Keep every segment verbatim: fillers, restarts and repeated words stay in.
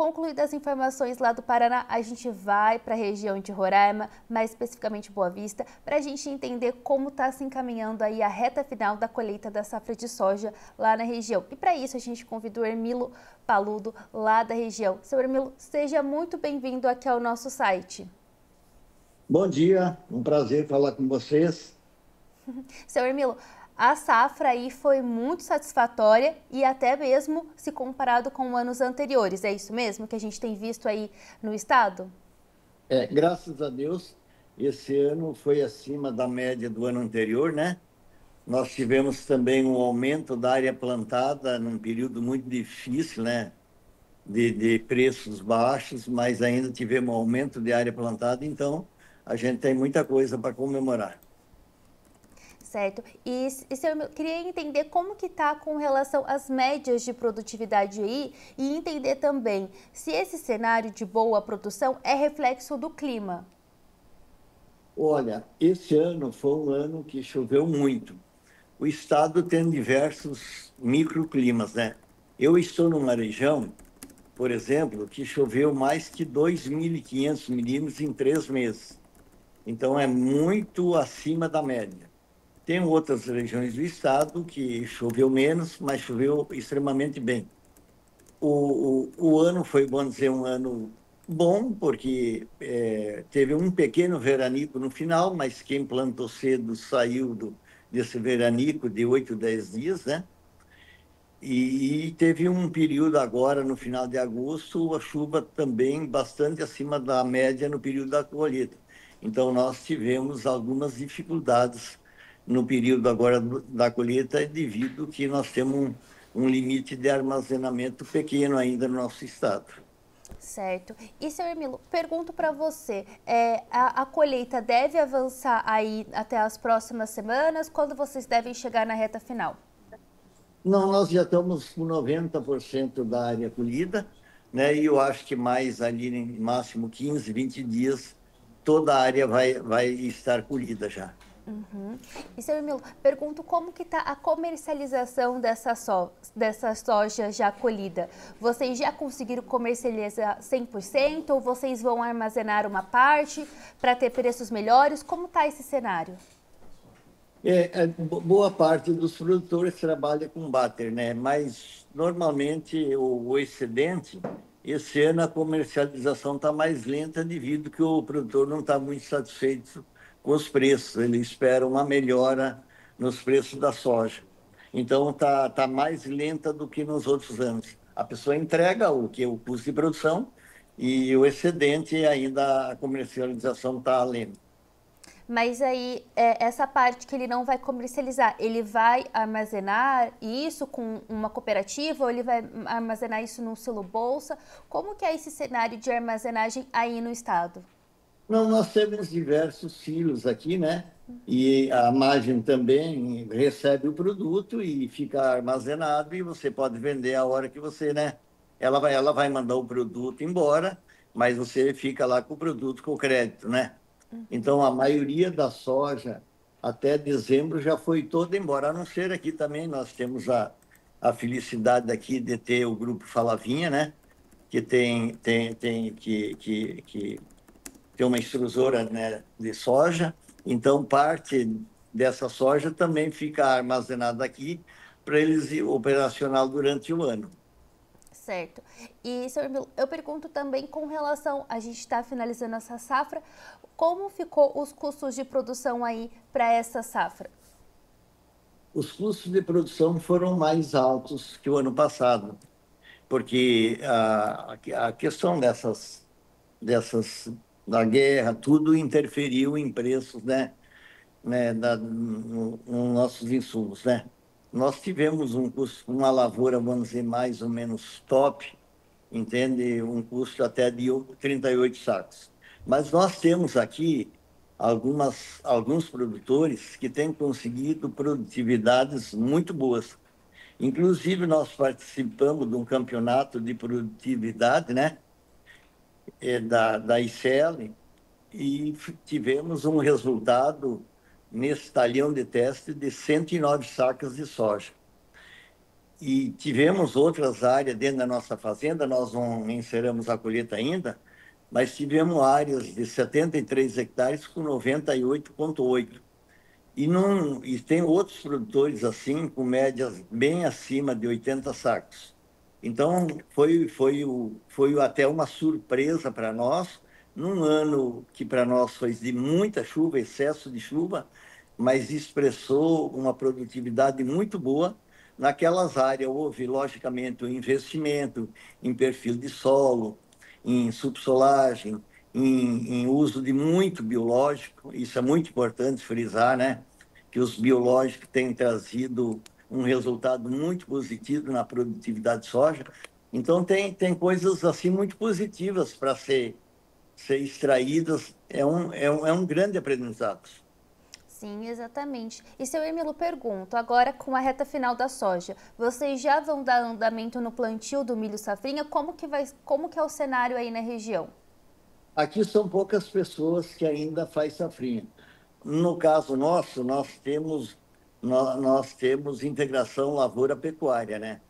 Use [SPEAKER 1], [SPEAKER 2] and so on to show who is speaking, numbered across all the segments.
[SPEAKER 1] concluídas as informações lá do Paraná, a gente vai para a região de Roraima, mais especificamente Boa Vista, para a gente entender como está se encaminhando aí a reta final da colheita da safra de soja lá na região. E para isso a gente convida o Hermilo Paludo, lá da região. Seu Hermilo, seja muito bem-vindo aqui ao nosso site.
[SPEAKER 2] Bom dia, um prazer falar com vocês.
[SPEAKER 1] Seu Hermilo, a safra aí foi muito satisfatória e até mesmo se comparado com anos anteriores. É isso mesmo que a gente tem visto aí no estado?
[SPEAKER 2] É, graças a Deus, esse ano foi acima da média do ano anterior, né? Nós tivemos também um aumento da área plantada num período muito difícil, né? De, de preços baixos, mas ainda tivemos um aumento de área plantada, então a gente tem muita coisa para comemorar.
[SPEAKER 1] Certo. E, e se eu queria entender como que está com relação às médias de produtividade aí e entender também se esse cenário de boa produção é reflexo do clima.
[SPEAKER 2] Olha, esse ano foi um ano que choveu muito. O estado tem diversos microclimas, né? Eu estou numa região, por exemplo, que choveu mais que dois mil e quinhentos milímetros em três meses. Então, é muito acima da média. Tem outras regiões do estado que choveu menos, mas choveu extremamente bem. O, o, o ano foi, vamos dizer, um ano bom, porque é, teve um pequeno veranico no final, mas quem plantou cedo saiu do, desse veranico de oito, dez dias, né? E, e teve um período agora, no final de agosto, a chuva também bastante acima da média no período da colheita. Então, nós tivemos algumas dificuldades no período agora do- da colheita, devido que nós temos um, um limite de armazenamento pequeno ainda no nosso estado.
[SPEAKER 1] Certo. E, seu Emílio, pergunto para você, é, a, a colheita deve avançar aí até as próximas semanas? Quando vocês devem chegar na reta final?
[SPEAKER 2] Não, nós já estamos com noventa por cento da área colhida, né? E eu acho que mais ali, em máximo quinze, vinte dias, toda a área vai, vai estar colhida já.
[SPEAKER 1] Uhum. E, seu Emílio, pergunto como que está a comercialização dessa, so, dessa soja já colhida. Vocês já conseguiram comercializar cem por cento ou vocês vão armazenar uma parte para ter preços melhores? Como está esse cenário?
[SPEAKER 2] É, é, bo- boa parte dos produtores trabalha com bater, né? Mas normalmente o, o excedente, esse ano a comercialização está mais lenta devido que o produtor não está muito satisfeito com os preços. Ele espera uma melhora nos preços da soja. Então está tá mais lenta do que nos outros anos. A pessoa entrega o que é o custo de produção e o excedente ainda a comercialização está lenta.
[SPEAKER 1] Mas aí, é, essa parte que ele não vai comercializar, ele vai armazenar isso com uma cooperativa ou ele vai armazenar isso num silo bolsa? Como que é esse cenário de armazenagem aí no estado?
[SPEAKER 2] Não, nós temos diversos silos aqui, né? E a margem também recebe o produto e fica armazenado e você pode vender a hora que você, né? Ela vai, ela vai mandar o produto embora, mas você fica lá com o produto com o crédito, né? Então, a maioria da soja até dezembro já foi toda embora, a não ser aqui também nós temos a, a felicidade aqui de ter o grupo Falavinha, né? Que tem, tem, tem que, que, que tem uma extrusora, né, de soja, então parte dessa soja também fica armazenada aqui para eles ir operacional durante o ano.
[SPEAKER 1] Certo. E, senhor Emílio, eu pergunto também com relação, a gente está finalizando essa safra, como ficou os custos de produção aí para essa safra?
[SPEAKER 2] Os custos de produção foram mais altos que o ano passado, porque a, a questão dessas, dessas da guerra, tudo interferiu em preços, né, né, da, no, no nossos insumos, né? Nós tivemos um custo, uma lavoura, vamos dizer, mais ou menos top, entende? Um custo até de trinta e oito sacos. Mas nós temos aqui algumas, alguns produtores que têm conseguido produtividades muito boas. Inclusive, nós participamos de um campeonato de produtividade, né? É, da, da I C L, e tivemos um resultado nesse talhão de teste de cento e nove sacas de soja. e tivemos outras áreas dentro da nossa fazenda, nós não encerramos a colheita ainda, mas tivemos áreas de setenta e três hectares com noventa e oito vírgula oito. E, não, e tem outros produtores assim, com médias bem acima de oitenta sacos. Então, foi, foi, o, foi até uma surpresa para nós, num ano que para nós foi de muita chuva, excesso de chuva, mas expressou uma produtividade muito boa. Naquelas áreas houve, logicamente, o investimento em perfil de solo, em subsolagem, em, em uso de muito biológico. Isso é muito importante frisar, né? Que os biológicos têm trazido um resultado muito positivo na produtividade de soja. Então, tem, tem coisas assim muito positivas para ser, ser extraídas. É um, é, um, é um grande aprendizado.
[SPEAKER 1] Sim, exatamente. E seu Emilo, pergunto, agora com a reta final da soja, vocês já vão dar andamento no plantio do milho safrinha? Como que, vai, como que é o cenário aí na região?
[SPEAKER 2] Aqui são poucas pessoas que ainda faz safrinha. No caso nosso, nós temos, nós, nós temos integração lavoura-pecuária, né?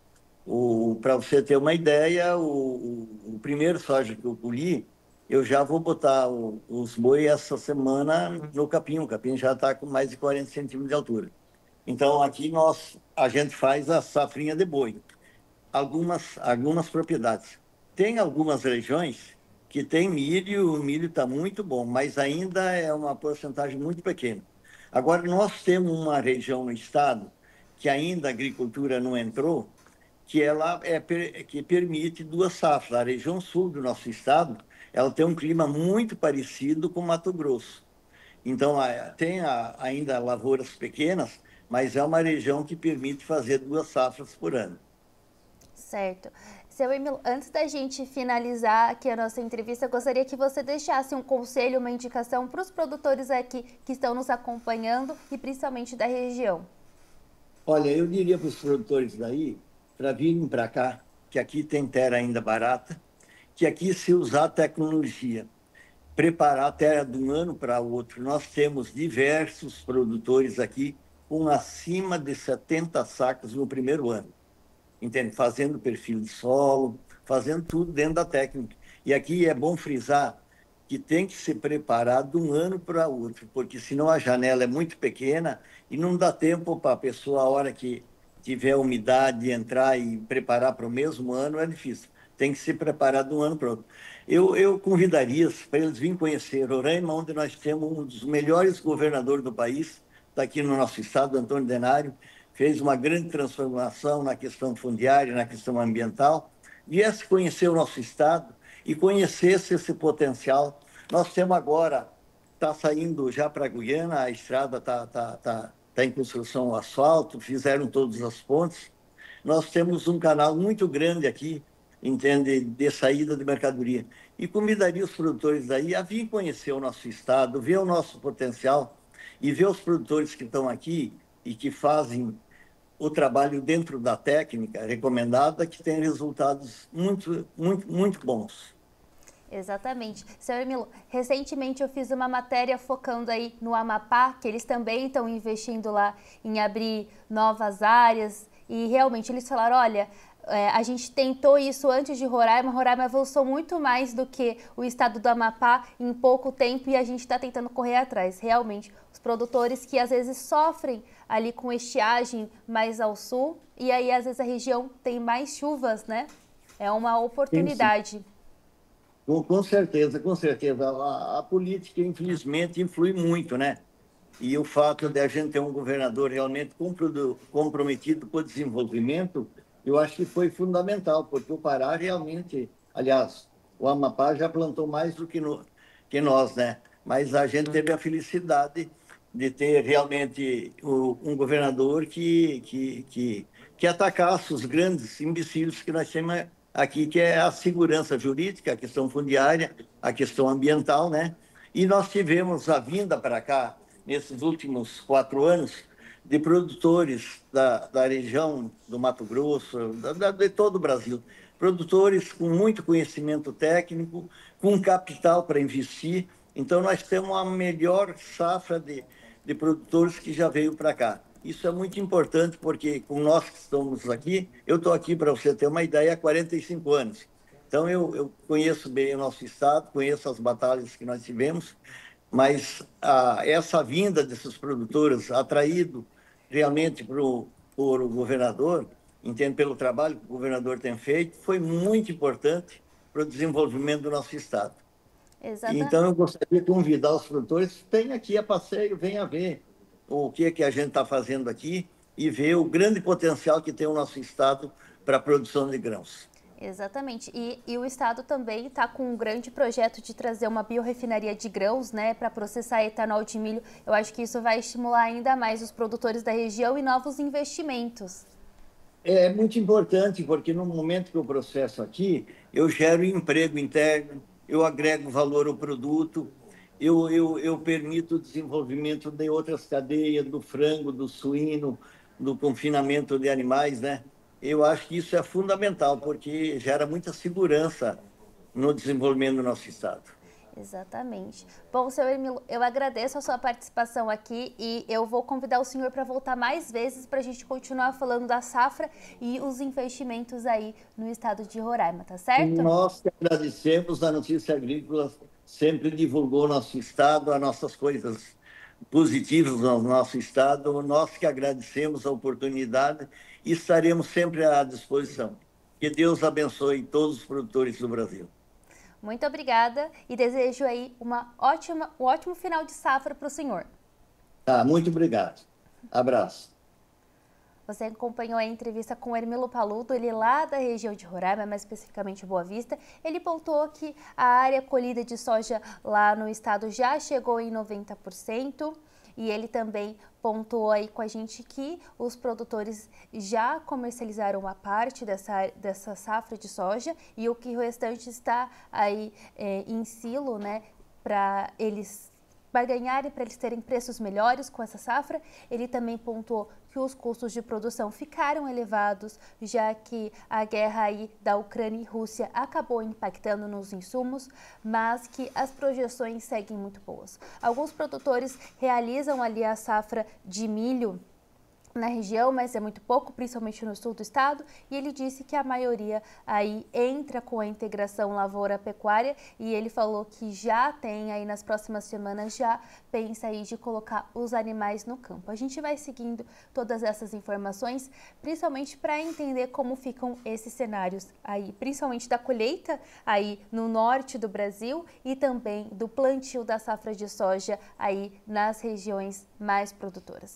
[SPEAKER 2] Para você ter uma ideia, o, o, o primeiro soja que eu colhi, eu já vou botar o, os boi essa semana no capim. O capim já está com mais de quarenta centímetros de altura. Então, aqui nós, a gente faz a safrinha de boi. Algumas, algumas propriedades. Tem algumas regiões que tem milho, o milho está muito bom, mas ainda é uma porcentagem muito pequena. Agora, nós temos uma região no estado que ainda a agricultura não entrou, que ela é que permite duas safras. A região sul do nosso estado, ela tem um clima muito parecido com Mato Grosso. Então, tem ainda lavouras pequenas, mas é uma região que permite fazer duas safras por ano.
[SPEAKER 1] Certo. Seu Emilo, antes da gente finalizar aqui a nossa entrevista, eu gostaria que você deixasse um conselho, uma indicação para os produtores aqui que estão nos acompanhando e principalmente da região.
[SPEAKER 2] Olha, eu diria para os produtores daí, para virem para cá, que aqui tem terra ainda barata, que aqui se usar tecnologia, preparar a terra de um ano para o outro. Nós temos diversos produtores aqui com acima de setenta sacos no primeiro ano. Entende? Fazendo perfil de solo, fazendo tudo dentro da técnica. E aqui é bom frisar que tem que se preparar de um ano para outro, porque senão a janela é muito pequena e não dá tempo para a pessoa, a hora que tiver umidade, entrar e preparar para o mesmo ano, é difícil. Tem que se preparar de um ano para outro. Eu, eu convidaria para eles virem conhecer Roraima, onde nós temos um dos melhores governadores do país, está aqui no nosso estado, Antônio Denário, fez uma grande transformação na questão fundiária, na questão ambiental, viesse conhecer o nosso estado e conhecesse esse potencial. Nós temos agora, está saindo já para a Guiana, a estrada está tá, tá, tá em construção, o asfalto, fizeram todas as pontes. Nós temos um canal muito grande aqui, entende, de saída de mercadoria. E convidaria os produtores daí a vir conhecer o nosso estado, ver o nosso potencial e ver os produtores que estão aqui e que fazem o trabalho dentro da técnica recomendada, que tem resultados muito, muito, muito bons.
[SPEAKER 1] Exatamente. Seu Emilo, recentemente eu fiz uma matéria focando aí no Amapá, que eles também estão investindo lá em abrir novas áreas, e realmente eles falaram, olha, é, a gente tentou isso antes de Roraima, Roraima avançou muito mais do que o estado do Amapá em pouco tempo e a gente está tentando correr atrás. Realmente, os produtores que às vezes sofrem ali com estiagem mais ao sul e aí às vezes a região tem mais chuvas, né? É uma oportunidade.
[SPEAKER 2] Sim, sim. Com, com certeza, com certeza. A, a política, infelizmente, influi muito, né? E o fato de a gente ter um governador realmente comprometido com o desenvolvimento, eu acho que foi fundamental, porque o Pará realmente, aliás, o Amapá já plantou mais do que, no, que nós, né? Mas a gente teve a felicidade de ter realmente o, um governador que, que, que, que atacasse os grandes empecilhos que nós temos aqui, que é a segurança jurídica, a questão fundiária, a questão ambiental, né? E nós tivemos a vinda para cá, nesses últimos quatro anos, de produtores da, da região do Mato Grosso, da, da, de todo o Brasil. Produtores com muito conhecimento técnico, com capital para investir. Então, nós temos a melhor safra de, de produtores que já veio para cá. Isso é muito importante porque, com nós que estamos aqui, eu estou aqui, para você ter uma ideia, há quarenta e cinco anos. Então, eu, eu conheço bem o nosso estado, conheço as batalhas que nós tivemos, mas a, essa vinda desses produtores, atraído realmente pro, por o governador, entendo pelo trabalho que o governador tem feito, foi muito importante para o desenvolvimento do nosso estado.
[SPEAKER 1] Exata,
[SPEAKER 2] Então, eu gostaria de convidar os produtores, venha aqui a passeio, venha ver o que, é que a gente está fazendo aqui e ver o grande potencial que tem o nosso estado para a produção de grãos.
[SPEAKER 1] exatamente. E, e o estado também está com um grande projeto de trazer uma biorrefinaria de grãos, né, para processar etanol de milho. Eu acho que isso vai estimular ainda mais os produtores da região e novos investimentos.
[SPEAKER 2] É muito importante, porque no momento que eu processo aqui, eu gero emprego interno, eu agrego valor ao produto, eu, eu, eu permito o desenvolvimento de outras cadeias, do frango, do suíno, do confinamento de animais, né? Eu acho que isso é fundamental, porque gera muita segurança no desenvolvimento do nosso estado.
[SPEAKER 1] Exatamente. Bom, senhor Emilo, eu agradeço a sua participação aqui e eu vou convidar o senhor para voltar mais vezes para a gente continuar falando da safra e os investimentos aí no estado de Roraima, tá certo?
[SPEAKER 2] Nós que agradecemos, a Notícia Agrícola sempre divulgou nosso estado, as nossas coisas positivas no nosso estado. Nós que agradecemos a oportunidade e estaremos sempre à disposição. Que Deus abençoe todos os produtores do Brasil.
[SPEAKER 1] Muito obrigada e desejo aí uma ótima, um ótimo final de safra para o senhor.
[SPEAKER 2] Tá, muito obrigado. Abraço.
[SPEAKER 1] Você acompanhou a entrevista com o Hermilo Paludo, ele lá da região de Roraima, mais especificamente Boa Vista. Ele pontuou que a área colhida de soja lá no estado já chegou em noventa por cento. E ele também pontuou aí com a gente que os produtores já comercializaram uma parte dessa, dessa safra de soja e o que o restante está aí é, em silo, né, para eles barganharem, para eles terem preços melhores com essa safra. Ele também pontuou que os custos de produção ficaram elevados, já que a guerra aí da Ucrânia e Rússia acabou impactando nos insumos, mas que as projeções seguem muito boas. Alguns produtores realizam ali a safra de milho na região, mas é muito pouco, principalmente no sul do estado, e ele disse que a maioria aí entra com a integração lavoura-pecuária e ele falou que já tem aí nas próximas semanas, já pensa aí de colocar os animais no campo. A gente vai seguindo todas essas informações, principalmente para entender como ficam esses cenários aí, principalmente da colheita aí no norte do Brasil e também do plantio da safra de soja aí nas regiões mais produtoras.